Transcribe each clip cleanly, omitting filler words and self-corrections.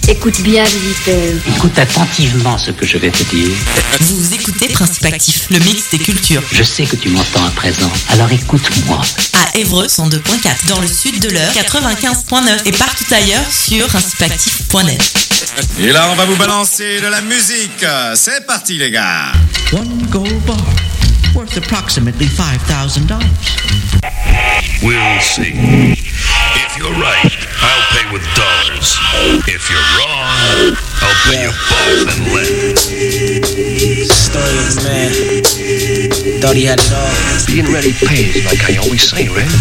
Écoute bien, visiteur. Écoute attentivement ce que je vais te dire. Vous écoutez Principe Actif, le mix des cultures. Je sais que tu m'entends à présent, alors écoute-moi. À Évreux, 102.4, dans le sud de l'Eure, 95.9 et partout ailleurs sur principeactif.net. Et là, on va vous balancer de la musique. C'est parti, les gars. One gold bar, worth approximately $5,000. We'll see. If you're right, I'll pay with dollars. If you're wrong, I'll pay you both in lead. Story of a man. Thought he had it all. Being ready pays, like I always say, right?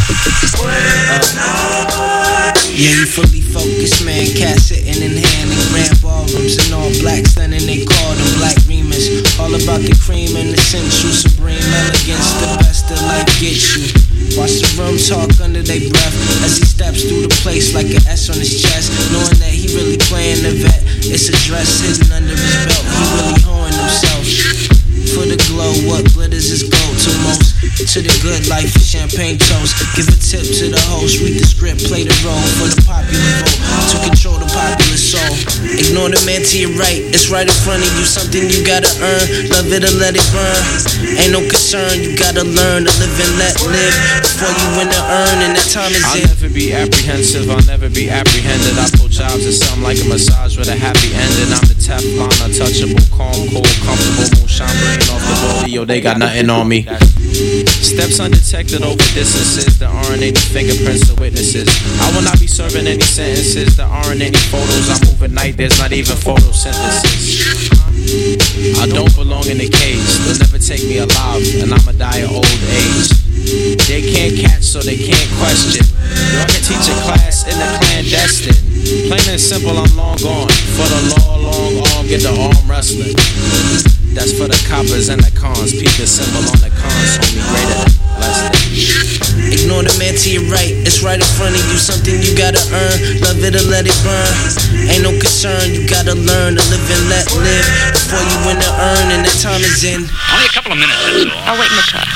Yeah, he fully focused, man. Cat sitting in hand in grand ballrooms and all black stunning. They called him Black Remus. All about the cream and the sensual supreme elegance. The best of life gets you. Watch the room talk under their breath as he steps through the place like an S on his chest, knowing that he really playing the vet. It's a dress hidden under his belt. He really hoeing himself. For the glow, what glitters is gold to most. To the good life, champagne toast. Give a tip to the host. Read the script, play the role for the popular vote. To control the popular soul. Ignore the man to your right. It's right in front of you. Something you gotta earn. Love it or let it burn. Ain't no concern. You gotta learn to live and let live before you win to earn. And that time is I'll it. never be apprehensive. I'll never be apprehended. I pull jobs at something like a massage with a happy ending. I'm the Teflon, untouchable, calm, cool, comfortable, moonshine brain off the body. Yo, they got nothing on me. Steps undetected over distances. There aren't any fingerprints or witnesses. I will not be serving any sentences. There aren't any photos. I move at night. There's not even photosynthesis. I don't belong in a cage. They'll never take me alive, and I'ma die of old age. They can't catch, so they can't question. Yo, I can teach a class in the clandestine. Plain and simple, I'm long gone. For the law, long arm, get the arm wrestling. That's for the coppers and the cons. Peep the symbol on the cons, homie, greater than less than. Ignore the man to your right. It's right in front of you. Something you gotta earn. Love it or let it burn. Ain't no concern. You gotta learn to live and let live before you win to earn. And that time is in. Only a couple of minutes, that's all. I'll wait in the car.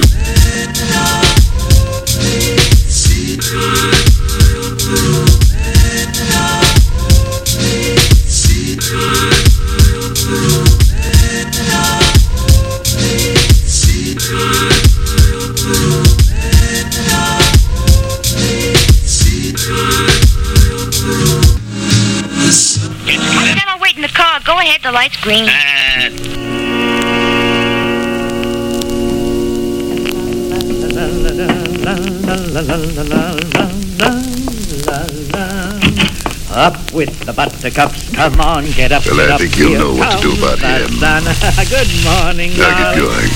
I'll wait in the car. Go ahead, the light's green. Up with the buttercups, come on, get up. Well, I think you'll know what to do about him. Good morning, Now get going.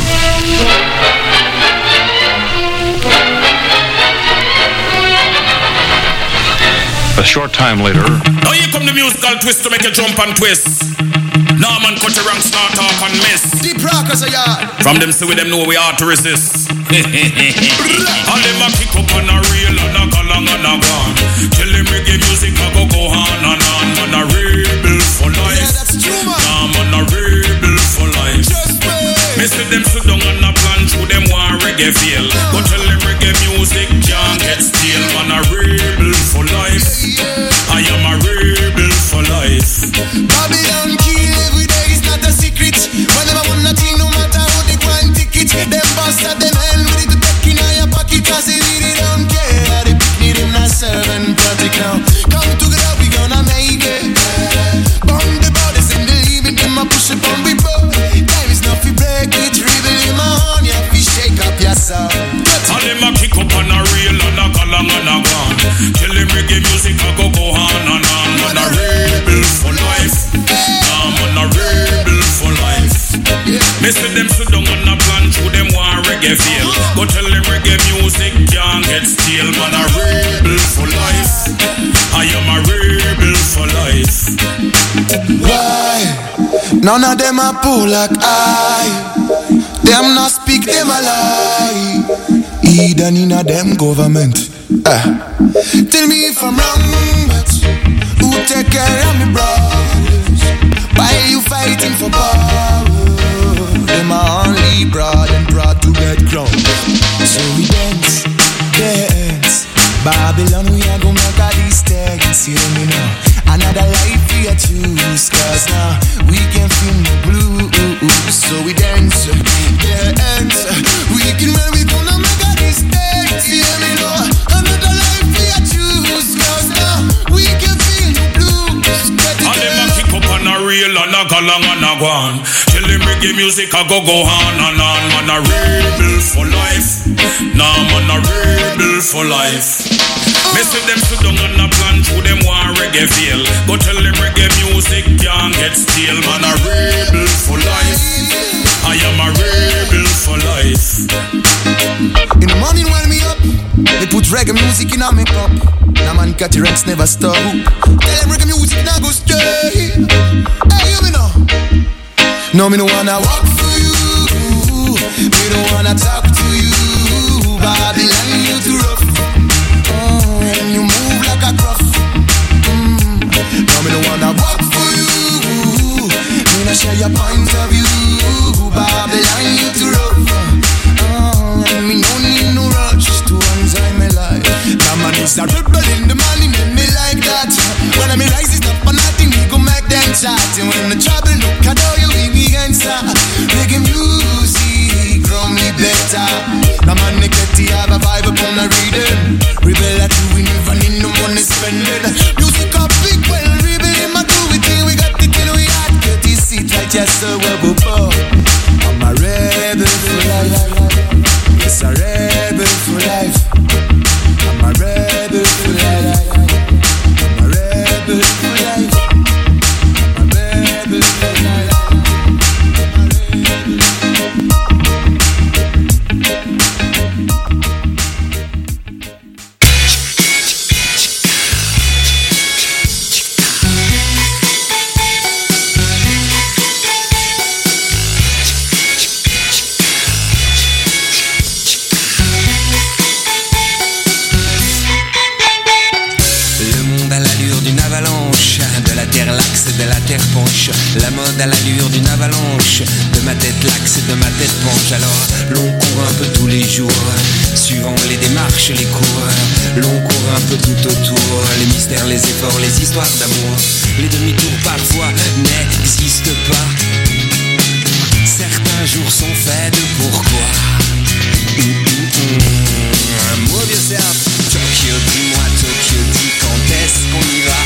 A short time later. Now here come the musical twist to make you jump and twist. Norman cut your ranks, not talk and miss. Deep rockers are yard. From them see we them know we hard to resist. All them a kick up on a reel and a go long and a gone. Tell them reggae music a go on and on. Man a rebel for life. Yeah, that's true, man. Nah, man a rebel for life. Just me see them sit down on a plan through them one reggae feel. Go tell them reggae music can't get stale. Man a rebel for life. I am a rebel for life. Babylon kill every day is not a secret. Whenever one nothing, no matter how they go and ticket. Them boss at them hell with it to take in your pocket. Cause they really don't care. They pick me them not serving project now. Come together, we gonna make it. Bomb the bodies and the leaving them a push it on we both. Time is not fi break it. Rebel in my horn, you have to shake up yourself. All them a kick up on a reel and a go long and a gone. Tell them reggae music a go on and on. Man a rebel for life. Nah, man a rebel for life. Me see them sit down on a plan through them one reggae feel. Go tell them reggae music can't get stale. Man a rebel for life. I am a rebel for life. Why? None of them a pull like I. Them not speak, them a lie. Even in a them government. Tell me if I'm wrong, but who take care of me brothers? Why you fighting for power? Them are only broad and proud to get crowned. So we dance, dance. Babylon, we are gonna make a these things. See me now. Another life we long and a gone. Tell him reggae music I go on and on. Man a rebel for life. Nah, man a rebel for life. Me see them sit down on a plan through them war reggae feel. Go tell them reggae music can't get stale. Man a rebel for life. I am a rebel for life. In the morning when me up, they put reggae music in a make up. Now man cat the rents never stop. Tell them reggae music now go stray. Hey, you me know. No, me no wanna walk for you. Me no wanna talk to you. Babylon, you too rough. And you move like a gruff. No, me no wanna walk for you. Me no share your point of view. Babylon, you too rough. And me no need no rush to enjoy my life. Now man is a rebel in the morning, and me like that. When I me rise is not for nothing, we go make them chat. And when the trouble look at all you, we answer. Making music from me better. Now man they get to have a vibe upon a reading. Rebel at you, we never need no money spending. Music up big, well rebel in my do it thing. We got the kill we had, get this seat right just so we're above. I'm a rebel for life. Yes, a rebel for life. I'm a rebel for life. I'm a rebel for life. I'm a rebel for life. De la terre penche, la mode à l'allure d'une avalanche. De ma tête l'axe et de ma tête penche. Alors l'on court un peu tous les jours, suivant les démarches, les cours. L'on court un peu tout autour, les mystères, les efforts, les histoires d'amour. Les demi-tours parfois n'existent pas. Certains jours sont faits de pourquoi. Move yourself, Tokyo, dis-moi Tokyo, dis quand est-ce qu'on y va.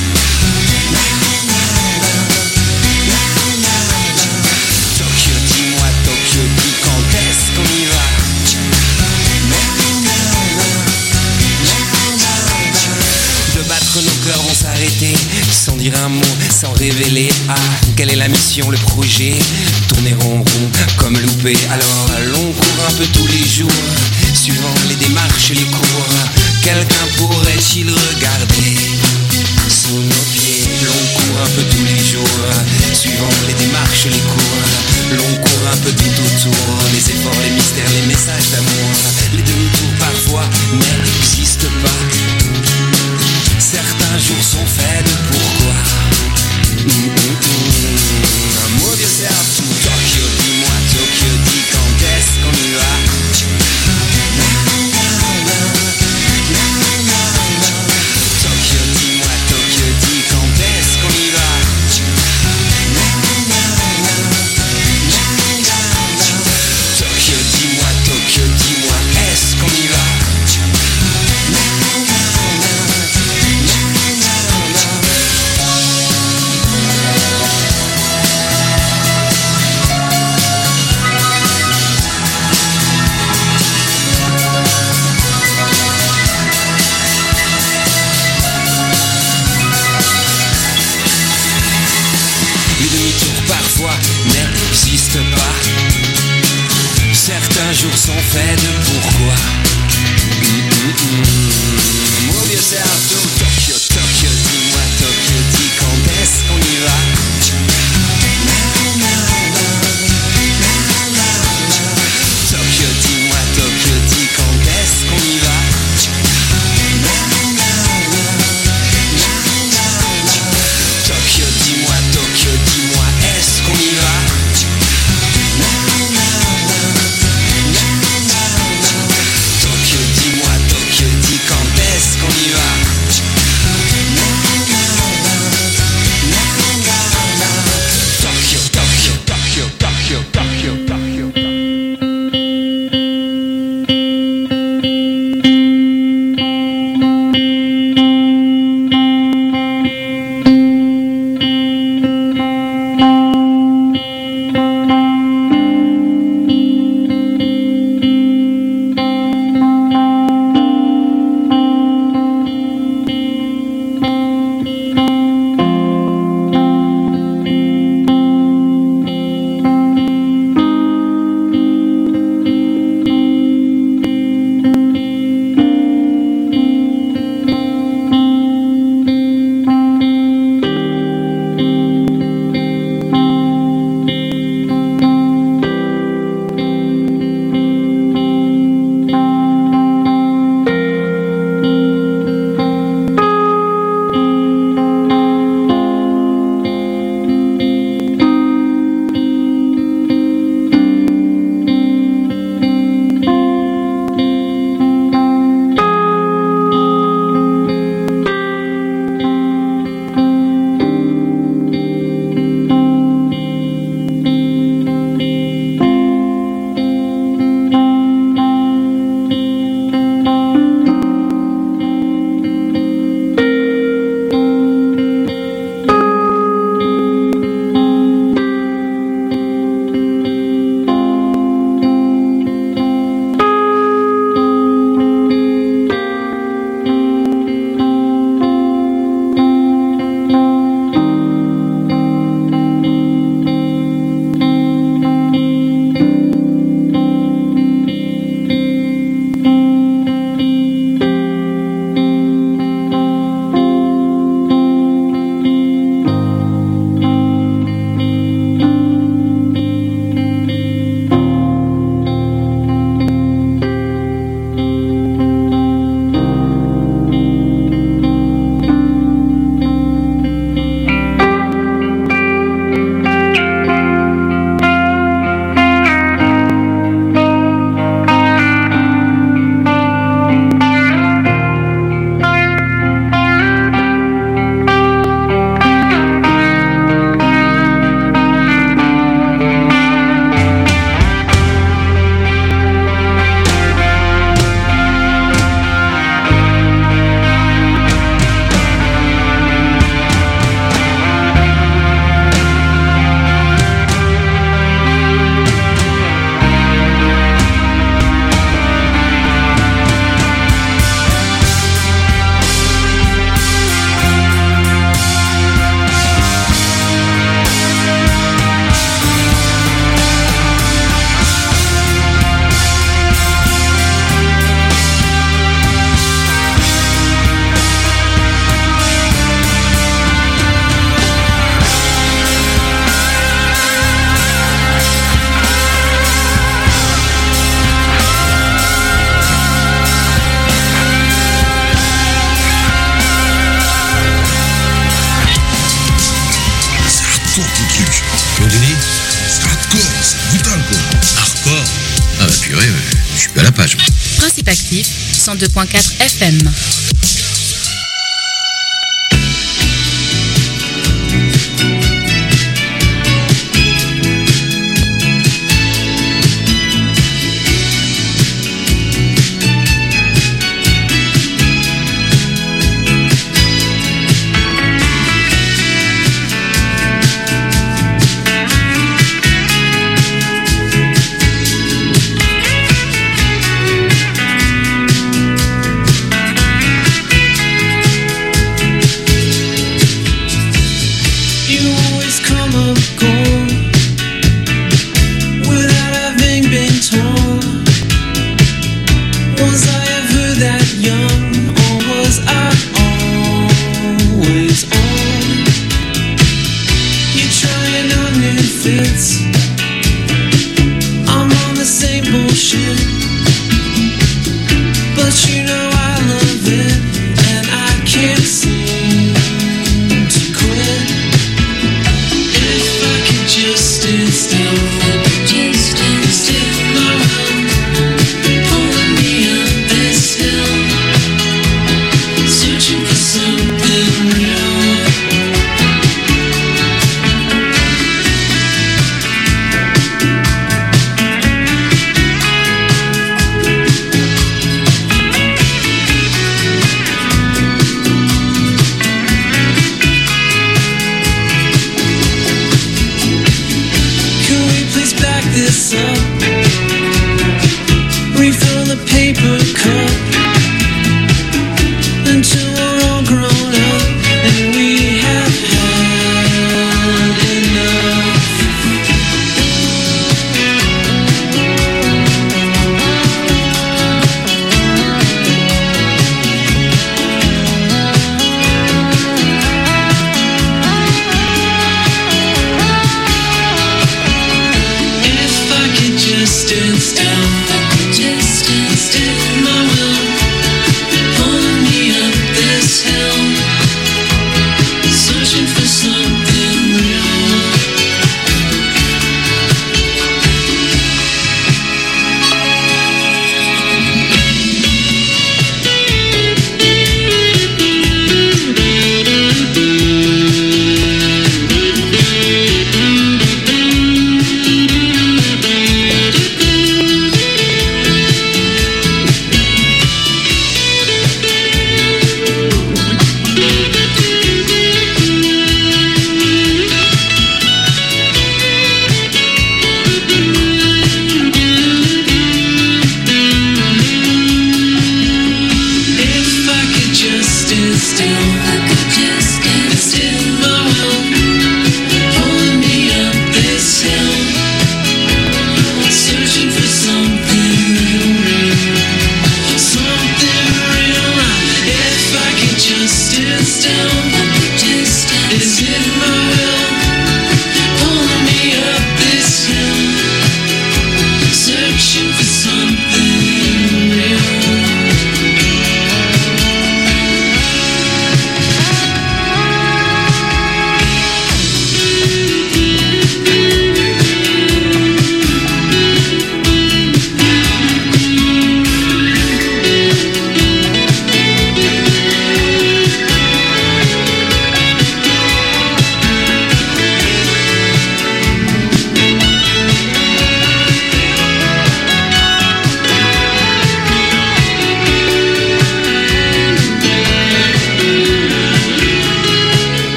Nos cœurs vont s'arrêter sans dire un mot, sans révéler. Ah, quelle est la mission, le projet? Tourner en rond comme loupé. Alors l'on court un peu tous les jours, suivant les démarches, les cours. Quelqu'un pourrait-il regarder sous nos pieds? L'on court un peu tous les jours, suivant les démarches, les cours. L'on court un peu tout autour, les efforts, les mystères, les messages d'amour. Les demi-tours parfois n'existent pas. Certains jours sont faits de pourquoi. Move yourself to Tokyo, dis-moi Tokyo, dis quand est-ce qu'on y va. Tokyo, dis-moi Tokyo, dis quand est-ce qu'on y va. Tokyo, dis-moi Tokyo, dis-moi est-ce qu'on y va. N'existe pas. Certains jours sont faits de pourquoi. Move yourself to Tokyo, Tokyo, dis-moi Tokyo, dis quand est-ce qu'on y va. Tokyo, dis-moi Tokyo, dis quand est-ce qu'on y va. Tokyo, dis-moi Tokyo, dis-moi est-ce qu'on y va. Vif, 102.4 FM.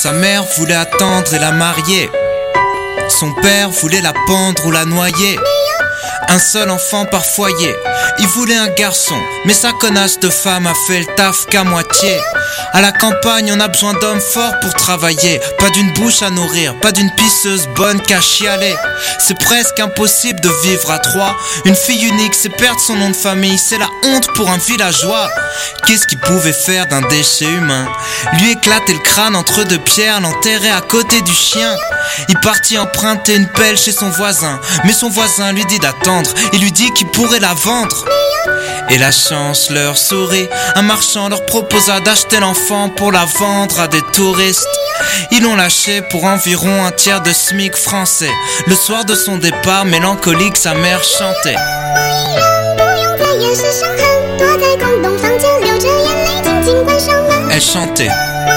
Sa mère voulait attendre et la marier. Son père voulait la pendre ou la noyer. Un seul enfant par foyer. Il voulait un garçon, mais sa connasse de femme a fait le taf qu'à moitié. À la campagne, on a besoin d'hommes forts pour travailler. Pas d'une bouche à nourrir, pas d'une pisseuse bonne qu'à chialer. C'est presque impossible de vivre à trois. Une fille unique, c'est perdre son nom de famille. C'est la honte pour un villageois. Qu'est-ce qu'il pouvait faire d'un déchet humain? Lui éclater le crâne entre deux pierres, l'enterrer à côté du chien. Il partit emprunter une pelle chez son voisin, mais son voisin lui dit d'attendre. Il lui dit qu'il pourrait la vendre. Et la chance leur sourit. Un marchand leur proposa d'acheter l'enfant pour la vendre à des touristes. Ils l'ont lâché pour environ un tiers de SMIC français. Le soir de son départ, mélancolique, sa mère chantait. Elle chantait.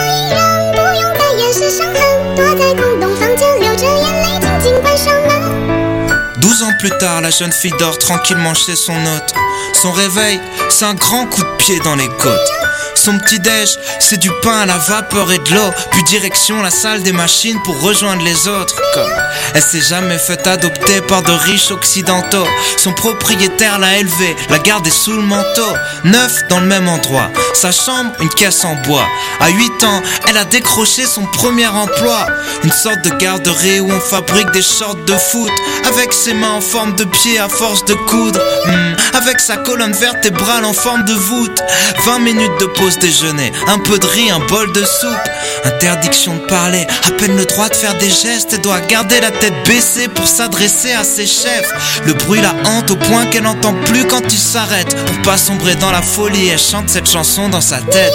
12 ans plus tard, la jeune fille dort tranquillement chez son hôte. Son réveil, c'est un grand coup de pied dans les côtes. Son petit-déj, c'est du pain à la vapeur et de l'eau. Puis direction la salle des machines pour rejoindre les autres. Comme elle s'est jamais fait adopter par de riches occidentaux. Son propriétaire l'a élevée, la gardée sous le manteau. 9 dans le même endroit, sa chambre, une caisse en bois. À 8 ans, elle a décroché son premier emploi. Une sorte de garderie où on fabrique des shorts de foot. Avec ses mains en forme de pied à force de coudre. Avec sa colonne vertébrale en forme de voûte. 20 minutes de pause déjeuner, un peu de riz, un bol de soupe. Interdiction de parler, à peine le droit de faire des gestes. Elle doit garder la tête baissée pour s'adresser à ses chefs. Le bruit la hante au point qu'elle n'entend plus quand il s'arrête. Pour pas sombrer dans la folie, elle chante cette chanson dans sa tête.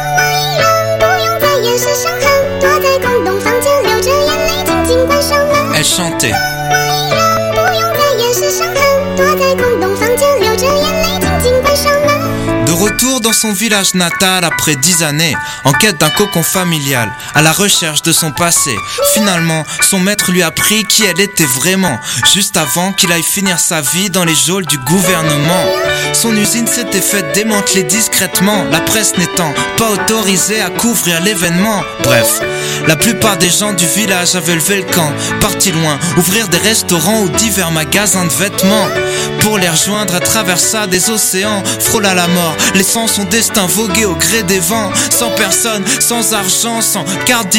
Elle chantait. De retour dans son village natal après 10 années, en quête d'un cocon familial, à la recherche de son passé. Finalement, son maître lui a appris qui elle était vraiment, juste avant qu'il aille finir sa vie dans les geôles du gouvernement. Son usine s'était faite démanteler discrètement, la presse n'étant pas autorisée à couvrir l'événement. Bref, la plupart des gens du village avaient levé le camp, partis loin, ouvrir des restaurants ou divers magasins de vêtements. Pour les rejoindre, elle traversa des océans, frôla la mort, laissant son destin voguer au gré des vents. Sans personne, sans argent, sans carte